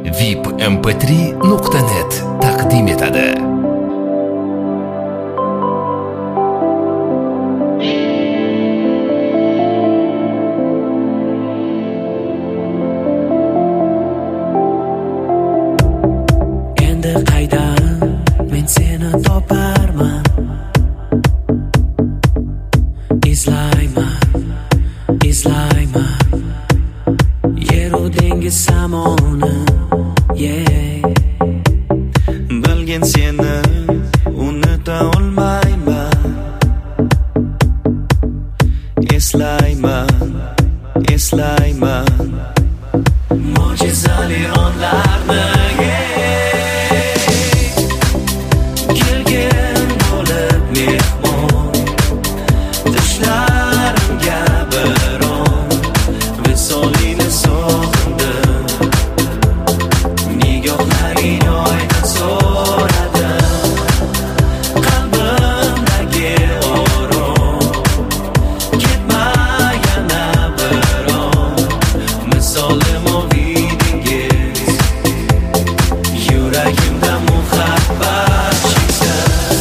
vipmp3.net taqdim etadi. Endi qaydan men seni toparman, izlayman yeru dengiz samoni, bilgin seni unuta olmayman, eslayman mo'jizali onlarni, kelgin bo'lib mehmon, tishlarimga biron visolingni sog'indim, nigohlaring oydan so'radi, qalbimdagi orom ketma yana biron, misoli moviy dengiz, yuragimda muhabbat cheksiz.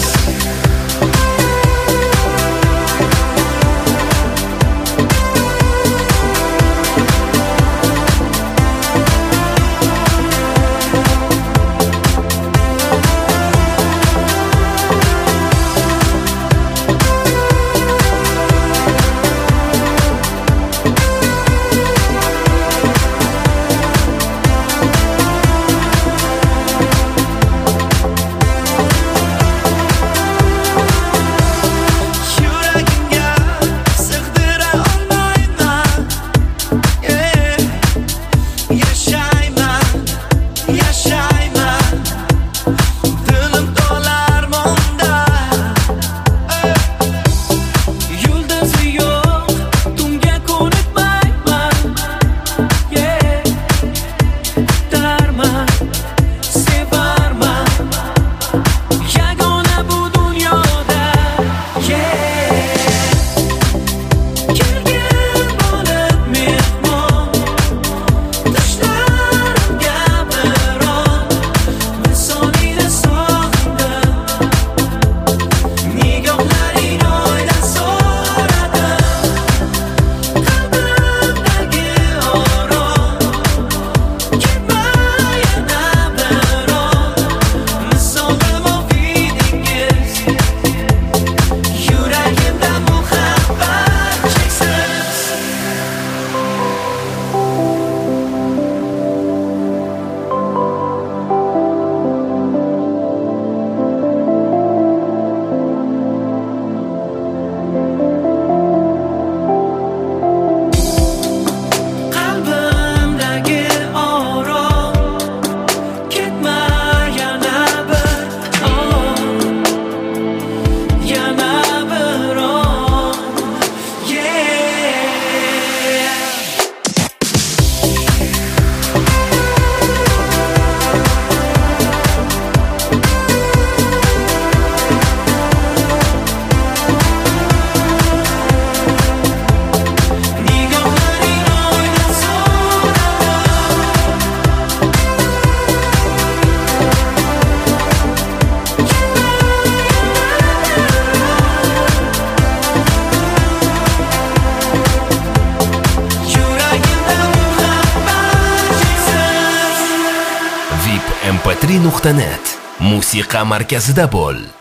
vipmp3.net musiqa markazida bo'l.